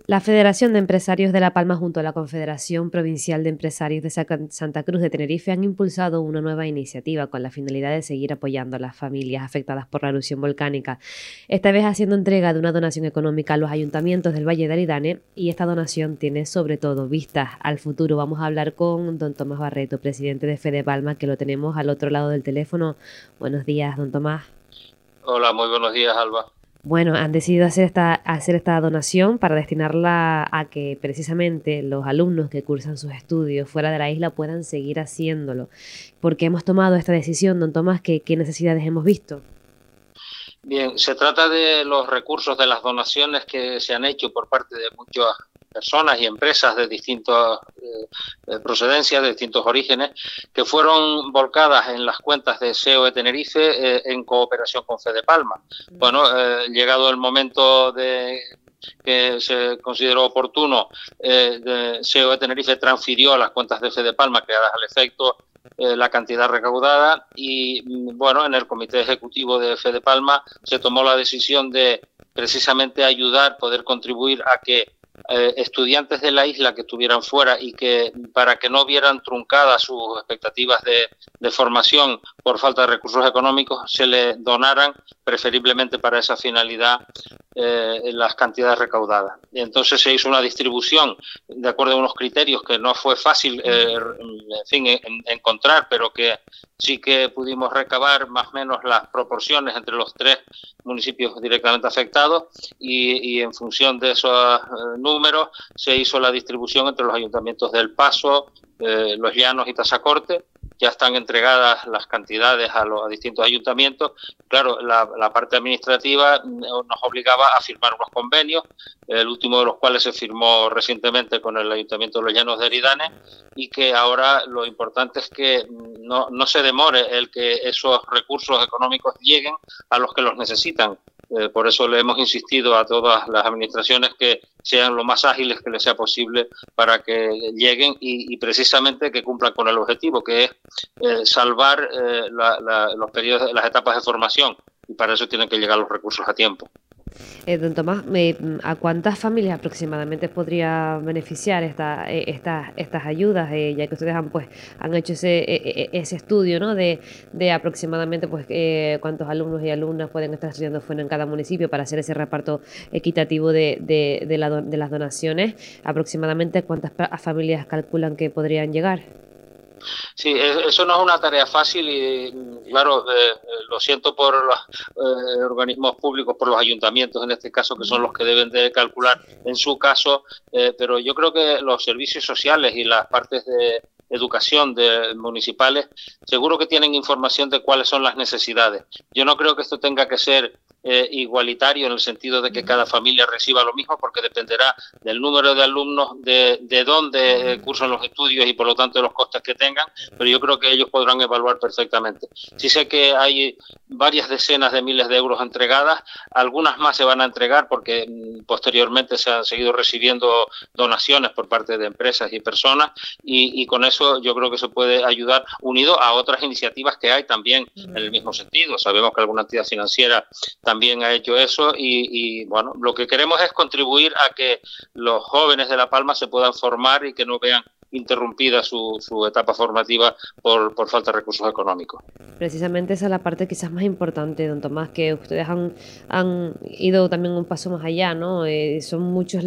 La Federación de Empresarios de La Palma junto a la Confederación Provincial de Empresarios de Santa Cruz de Tenerife han impulsado una nueva iniciativa con la finalidad de seguir apoyando a las familias afectadas por la erupción volcánica, esta vez haciendo entrega de una donación económica a los ayuntamientos del Valle de Aridane, y esta donación tiene sobre todo vistas al futuro. Vamos a hablar con don Tomás Barreto, presidente de Fede Palma, que lo tenemos al otro lado del teléfono. Buenos días, don Tomás. Hola, muy buenos días, Alba. Bueno, han decidido hacer esta donación para destinarla a que precisamente los alumnos que cursan sus estudios fuera de la isla puedan seguir haciéndolo. ¿Por qué hemos tomado esta decisión, don Tomás? ¿Qué necesidades hemos visto? Bien, se trata de los recursos de las donaciones que se han hecho por parte de muchas personas y empresas de distintas procedencias, de distintos orígenes, que fueron volcadas en las cuentas de SEO de Tenerife en cooperación con Fede Palma. Bueno, llegado el momento de que se consideró oportuno, SEO de Tenerife transfirió a las cuentas de Fede Palma, creadas al efecto, la cantidad recaudada, y bueno, en el comité ejecutivo de Fede Palma se tomó la decisión de precisamente ayudar, poder contribuir a que estudiantes de la isla que estuvieran fuera y que para que no vieran truncadas sus expectativas de formación por falta de recursos económicos, se les donaran preferiblemente para esa finalidad las cantidades recaudadas. Y entonces se hizo una distribución de acuerdo a unos criterios que no fue fácil encontrar, pero que sí que pudimos recabar más o menos las proporciones entre los tres municipios directamente afectados, y en función de esos números se hizo la distribución entre los ayuntamientos del Paso, Los Llanos y Tazacorte. Ya están entregadas las cantidades a distintos ayuntamientos. Claro, la parte administrativa nos obligaba a firmar unos convenios, el último de los cuales se firmó recientemente con el Ayuntamiento de Los Llanos de Aridane, y que ahora lo importante es que no se demore el que esos recursos económicos lleguen a los que los necesitan. Por eso le hemos insistido a todas las administraciones que sean lo más ágiles que les sea posible para que lleguen y precisamente que cumplan con el objetivo, que es salvar los periodos, las etapas de formación, y para eso tienen que llegar los recursos a tiempo. Don Tomás, ¿a cuántas familias aproximadamente podría beneficiar estas ayudas? Ya que ustedes han hecho ese estudio, ¿no? de aproximadamente cuántos alumnos y alumnas pueden estar estudiando fuera en cada municipio para hacer ese reparto equitativo de las donaciones. ¿Aproximadamente cuántas familias calculan que podrían llegar? Sí, eso no es una tarea fácil y, claro, lo siento por los organismos públicos, por los ayuntamientos en este caso, que son los que deben de calcular en su caso, pero yo creo que los servicios sociales y las partes de educación municipales seguro que tienen información de cuáles son las necesidades. Yo no creo que esto tenga que ser igualitario en el sentido de que cada familia reciba lo mismo, porque dependerá del número de alumnos, de dónde cursan los estudios y por lo tanto de los costes que tengan, pero yo creo que ellos podrán evaluar perfectamente. Sí sé que hay varias decenas de miles de euros entregadas, algunas más se van a entregar porque posteriormente se han seguido recibiendo donaciones por parte de empresas y personas, y con eso yo creo que se puede ayudar, unido a otras iniciativas que hay también en el mismo sentido. Sabemos que alguna entidad financiera también ha hecho eso, y bueno, lo que queremos es contribuir a que los jóvenes de La Palma se puedan formar y que no vean interrumpida su etapa formativa por falta de recursos económicos. Precisamente esa es la parte quizás más importante, don Tomás, que ustedes han ido también un paso más allá, ¿no? Son muchos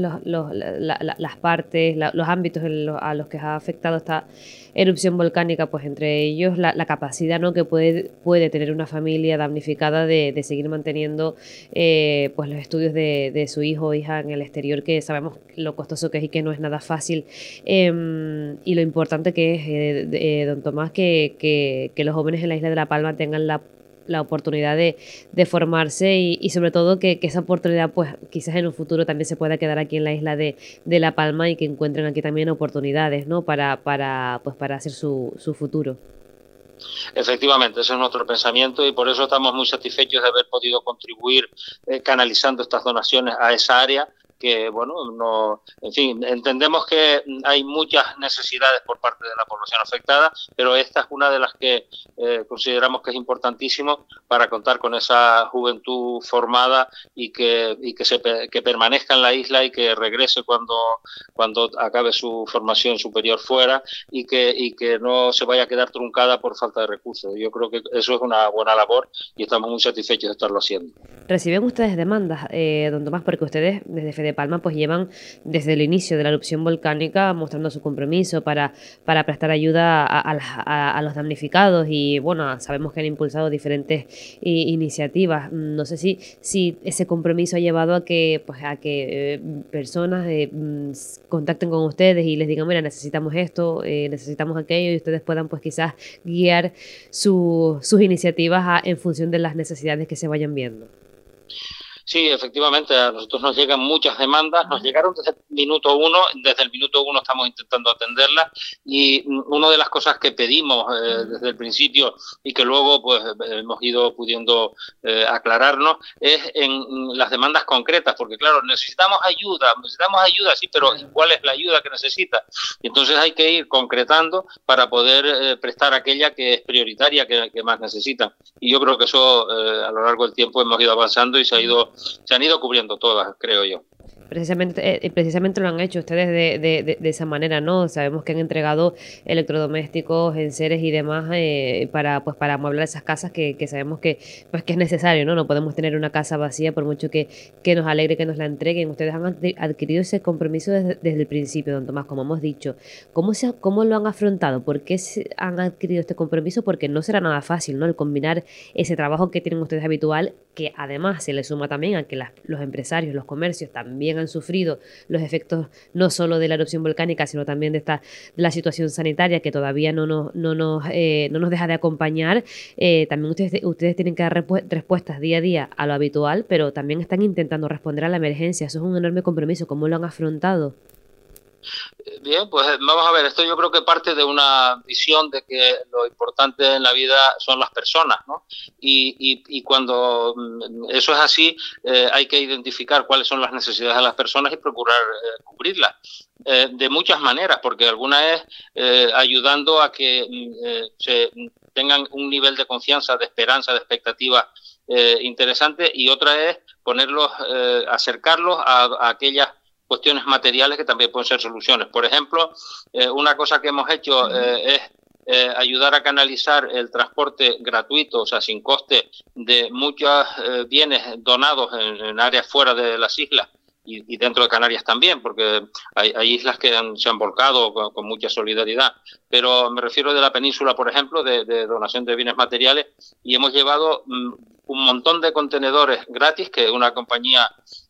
las partes, los ámbitos a los que ha afectado esta erupción volcánica, pues entre ellos la capacidad, ¿no?, que puede tener una familia damnificada de seguir manteniendo pues los estudios de su hijo o hija en el exterior, que sabemos lo costoso que es y que no es nada fácil. Y lo importante que es, don Tomás, que los jóvenes en la isla de La Palma tengan la oportunidad de formarse y sobre todo que esa oportunidad pues quizás en un futuro también se pueda quedar aquí en la isla de La Palma y que encuentren aquí también oportunidades, ¿no?, para hacer su futuro. Efectivamente, ese es nuestro pensamiento y por eso estamos muy satisfechos de haber podido contribuir canalizando estas donaciones a esa área, bueno, no, en fin, entendemos que hay muchas necesidades por parte de la población afectada, pero esta es una de las que consideramos que es importantísimo para contar con esa juventud formada y que permanezca en la isla y que regrese cuando acabe su formación superior fuera y que no se vaya a quedar truncada por falta de recursos. Yo creo que eso es una buena labor y estamos muy satisfechos de estarlo haciendo. ¿Reciben ustedes demandas, don Tomás? Porque ustedes desde Fede Palma pues llevan desde el inicio de la erupción volcánica mostrando su compromiso para prestar ayuda a los damnificados y bueno, sabemos que han impulsado diferentes iniciativas. No sé si ese compromiso ha llevado a que personas contacten con ustedes y les digan, mira, necesitamos esto, necesitamos aquello, y ustedes puedan pues quizás guiar sus iniciativas en función de las necesidades que se vayan viendo. Sí, efectivamente, a nosotros nos llegan muchas demandas, nos llegaron desde el minuto uno estamos intentando atenderlas y una de las cosas que pedimos desde el principio y que luego pues hemos ido pudiendo aclararnos es en las demandas concretas, porque claro, necesitamos ayuda, sí, pero ¿cuál es la ayuda que necesita? Y entonces hay que ir concretando para poder prestar aquella que es prioritaria, que más necesitan. Y yo creo que eso a lo largo del tiempo hemos ido avanzando y se han ido cubriendo todas, creo yo. Precisamente lo han hecho ustedes de esa manera, ¿no? Sabemos que han entregado electrodomésticos, enseres y demás para amueblar esas casas que sabemos que es necesario, ¿no? No podemos tener una casa vacía por mucho que nos alegre que nos la entreguen. Ustedes han adquirido ese compromiso desde el principio, don Tomás, como hemos dicho. ¿Cómo lo han afrontado? ¿Por qué han adquirido este compromiso? Porque no será nada fácil, ¿no? El combinar ese trabajo que tienen ustedes habitual, que además se le suma también a que los empresarios, los comercios también han sufrido los efectos no solo de la erupción volcánica, sino también de la situación sanitaria que todavía no nos deja de acompañar. También ustedes tienen que dar respuestas día a día a lo habitual, pero también están intentando responder a la emergencia. Eso es un enorme compromiso. ¿Cómo lo han afrontado? Bien, pues vamos a ver, esto yo creo que parte de una visión de que lo importante en la vida son las personas, ¿no? Y cuando eso es así, hay que identificar cuáles son las necesidades de las personas y procurar cubrirlas. De muchas maneras, porque alguna es ayudando a que se tengan un nivel de confianza, de esperanza, de expectativa interesante, y otra es acercarlos a aquellas cuestiones materiales que también pueden ser soluciones. Por ejemplo, una cosa que hemos hecho es ayudar a canalizar el transporte gratuito, o sea, sin coste, de muchos bienes donados en áreas fuera de las islas y dentro de Canarias también, porque hay islas que se han volcado con mucha solidaridad. Pero me refiero de la península, por ejemplo, de donación de bienes materiales, y hemos llevado un montón de contenedores gratis que una compañía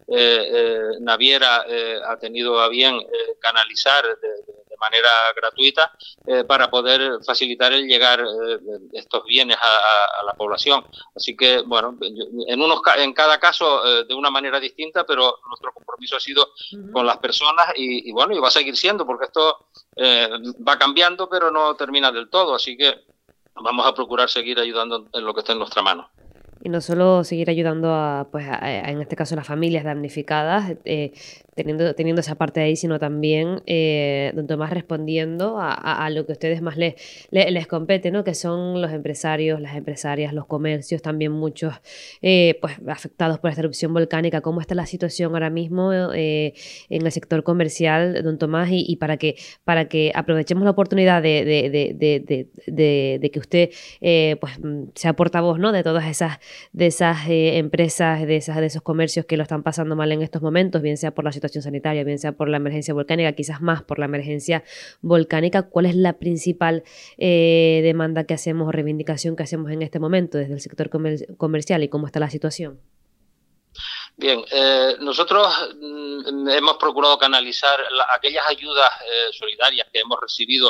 naviera ha tenido a bien canalizar de manera gratuita para poder facilitar el llegar estos bienes a la población. Así que, bueno, en cada caso de una manera distinta, pero nuestro compromiso ha sido con las personas y bueno, y va a seguir siendo, porque esto va cambiando, pero no termina del todo. Así que vamos a procurar seguir ayudando en lo que esté en nuestra mano. Y no solo seguir ayudando en este caso, a las familias damnificadas, teniendo esa parte ahí, sino también, don Tomás, respondiendo a lo que a ustedes más les compete, ¿no? Que son los empresarios, las empresarias, los comercios, también muchos afectados por esta erupción volcánica. ¿Cómo está la situación ahora mismo en el sector comercial, don Tomás? Y para que aprovechemos la oportunidad de que usted sea portavoz, ¿no? De todas esas empresas, de esos comercios que lo están pasando mal en estos momentos, bien sea por la situación sanitaria, bien sea por la emergencia volcánica, quizás más por la emergencia volcánica. ¿Cuál es la principal demanda que hacemos o reivindicación que hacemos en este momento desde el sector comercial y cómo está la situación? Bien, nosotros hemos procurado canalizar aquellas ayudas solidarias que hemos recibido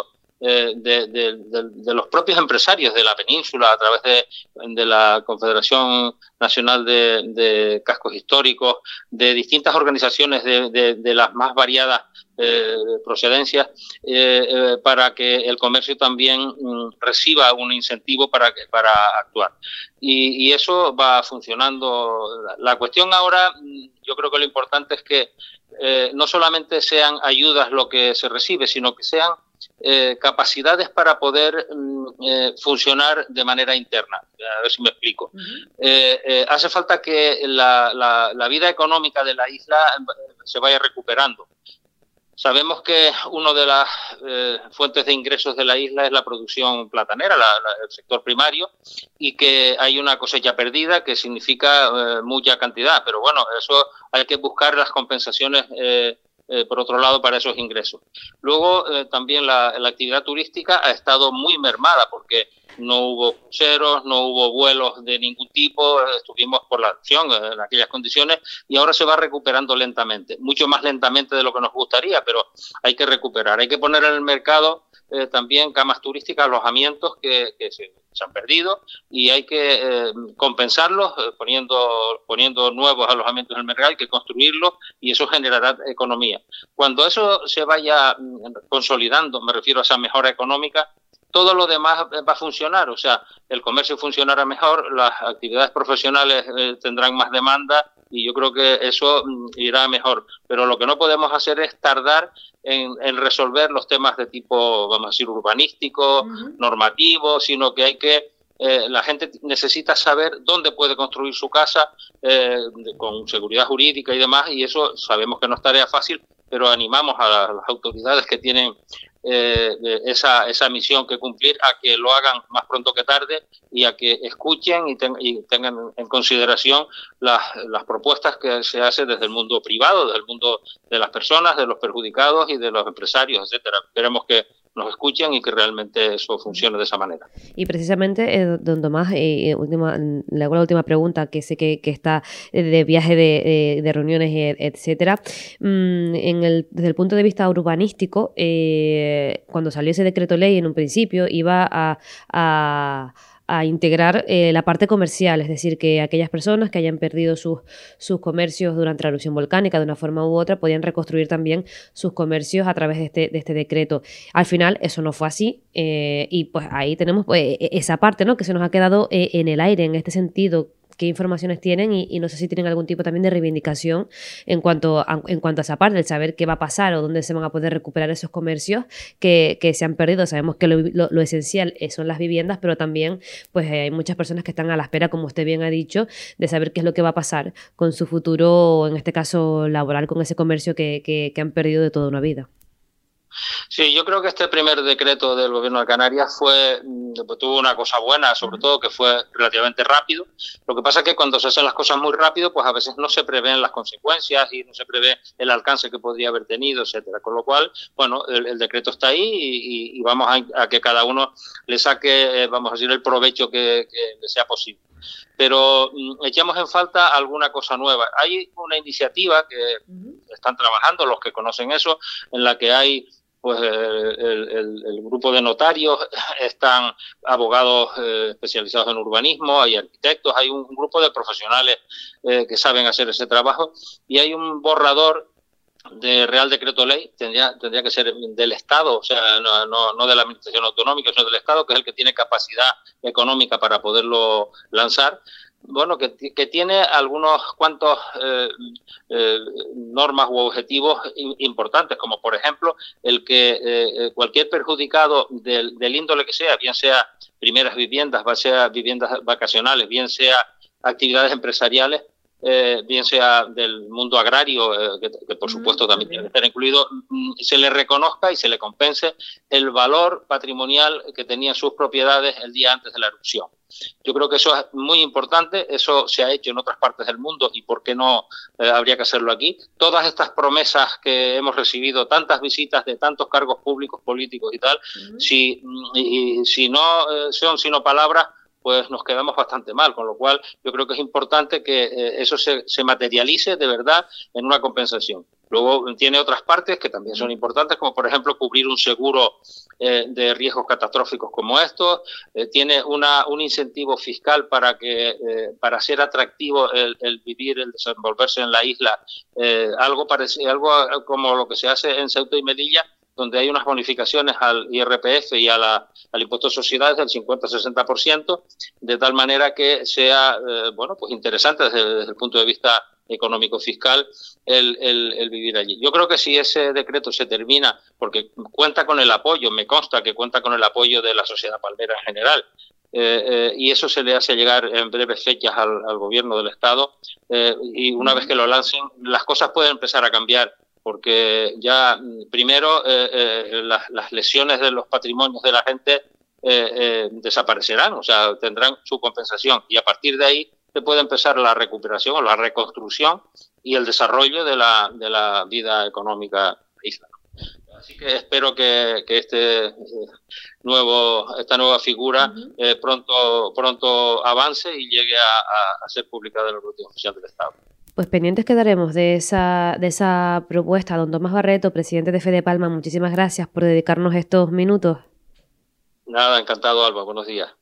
de los propios empresarios de la península a través de la Confederación Nacional de Cascos Históricos, de distintas organizaciones de las más variadas procedencias, para que el comercio también reciba un incentivo para actuar. Y eso va funcionando. La cuestión ahora, yo creo que lo importante es que no solamente sean ayudas lo que se recibe, sino que sean capacidades para poder funcionar de manera interna. A ver si me explico. Hace falta que la vida económica de la isla se vaya recuperando. Sabemos que una de las fuentes de ingresos de la isla es la producción platanera, el sector primario, y que hay una cosecha perdida que significa mucha cantidad, pero bueno, eso hay que buscar las compensaciones por otro lado para esos ingresos. Luego también la actividad turística ha estado muy mermada porque no hubo cruceros, no hubo vuelos de ningún tipo, estuvimos por la opción en aquellas condiciones y ahora se va recuperando lentamente, mucho más lentamente de lo que nos gustaría, pero hay que recuperar, hay que poner en el mercado también camas turísticas, alojamientos que se han perdido y hay que compensarlos poniendo nuevos alojamientos en el mercado, hay que construirlos y eso generará economía. Cuando eso se vaya consolidando, me refiero a esa mejora económica, todo lo demás va a funcionar, o sea, el comercio funcionará mejor, las actividades profesionales tendrán más demanda y yo creo que eso irá mejor. Pero lo que no podemos hacer es tardar en resolver los temas de tipo, vamos a decir, urbanístico, normativo, sino que hay que la gente necesita saber dónde puede construir su casa con seguridad jurídica y demás, y eso sabemos que no es tarea fácil, pero animamos a las autoridades que tienen esa misión que cumplir a que lo hagan más pronto que tarde y a que escuchen y tengan en consideración las propuestas que se hacen desde el mundo privado, desde el mundo de las personas, de los perjudicados y de los empresarios, etcétera. Esperemos que nos escuchen y que realmente eso funcione de esa manera. Y precisamente, don Tomás, le hago la última pregunta, que sé que está de viaje de reuniones, etcétera. Desde el punto de vista urbanístico, cuando salió ese decreto ley en un principio iba a integrar la parte comercial, es decir, que aquellas personas que hayan perdido sus comercios durante la erupción volcánica de una forma u otra podían reconstruir también sus comercios a través de este decreto. Al final eso no fue así y pues ahí tenemos esa parte, ¿no?, que se nos ha quedado en el aire en este sentido. ¿Qué informaciones tienen? Y no sé si tienen algún tipo también de reivindicación en cuanto a esa parte, el saber qué va a pasar o dónde se van a poder recuperar esos comercios que se han perdido. Sabemos que lo esencial son las viviendas, pero también pues hay muchas personas que están a la espera, como usted bien ha dicho, de saber qué es lo que va a pasar con su futuro, en este caso laboral, con ese comercio que han perdido de toda una vida. Sí, yo creo que este primer decreto del Gobierno de Canarias tuvo una cosa buena, sobre todo que fue relativamente rápido. Lo que pasa es que cuando se hacen las cosas muy rápido, pues a veces no se prevén las consecuencias y no se prevé el alcance que podría haber tenido, etcétera. Con lo cual, bueno, el decreto está ahí y vamos a que cada uno le saque, vamos a decir, el provecho que le sea posible. Pero echamos en falta alguna cosa nueva. Hay una iniciativa que están trabajando los que conocen eso, en la que hay pues el grupo de notarios, están abogados especializados en urbanismo, hay arquitectos, hay un grupo de profesionales que saben hacer ese trabajo y hay un borrador de Real Decreto Ley, tendría que ser del Estado, o sea, no de la Administración Autonómica, sino del Estado, que es el que tiene capacidad económica para poderlo lanzar. Bueno, que tiene algunos cuantos normas u objetivos importantes, como por ejemplo el que cualquier perjudicado del índole que sea, bien sea primeras viviendas, bien sea viviendas vacacionales, bien sea actividades empresariales, bien sea del mundo agrario, que por supuesto también tiene que estar incluido, se le reconozca y se le compense el valor patrimonial que tenían sus propiedades el día antes de la erupción. Yo creo que eso es muy importante, eso se ha hecho en otras partes del mundo y por qué no habría que hacerlo aquí. Todas estas promesas que hemos recibido, tantas visitas de tantos cargos públicos, políticos y tal, si no son sino palabras, pues nos quedamos bastante mal, con lo cual yo creo que es importante que eso se materialice de verdad en una compensación. Luego tiene otras partes que también son importantes, como por ejemplo cubrir un seguro de riesgos catastróficos como estos, tiene un incentivo fiscal para ser atractivo el vivir, el desenvolverse en la isla, algo como lo que se hace en Ceuta y Melilla, donde hay unas bonificaciones al IRPF y al impuesto de sociedades del 50-60%, de tal manera que sea bueno, pues interesante desde el punto de vista económico-fiscal el vivir allí. Yo creo que si ese decreto se termina, porque cuenta con el apoyo, me consta que cuenta con el apoyo de la sociedad palmera en general, y eso se le hace llegar en breves fechas al gobierno del Estado, y una vez que lo lancen, las cosas pueden empezar a cambiar, porque ya primero las lesiones de los patrimonios de la gente desaparecerán, o sea, tendrán su compensación, y a partir de ahí se puede empezar la recuperación o la reconstrucción y el desarrollo de la vida económica de la isla. Así que espero que esta nueva figura pronto avance y llegue a ser publicada en el Boletín Oficial del Estado. Pues pendientes quedaremos de esa propuesta. Don Tomás Barreto, presidente de Fede Palma, muchísimas gracias por dedicarnos estos minutos. Nada, encantado, Alba. Buenos días.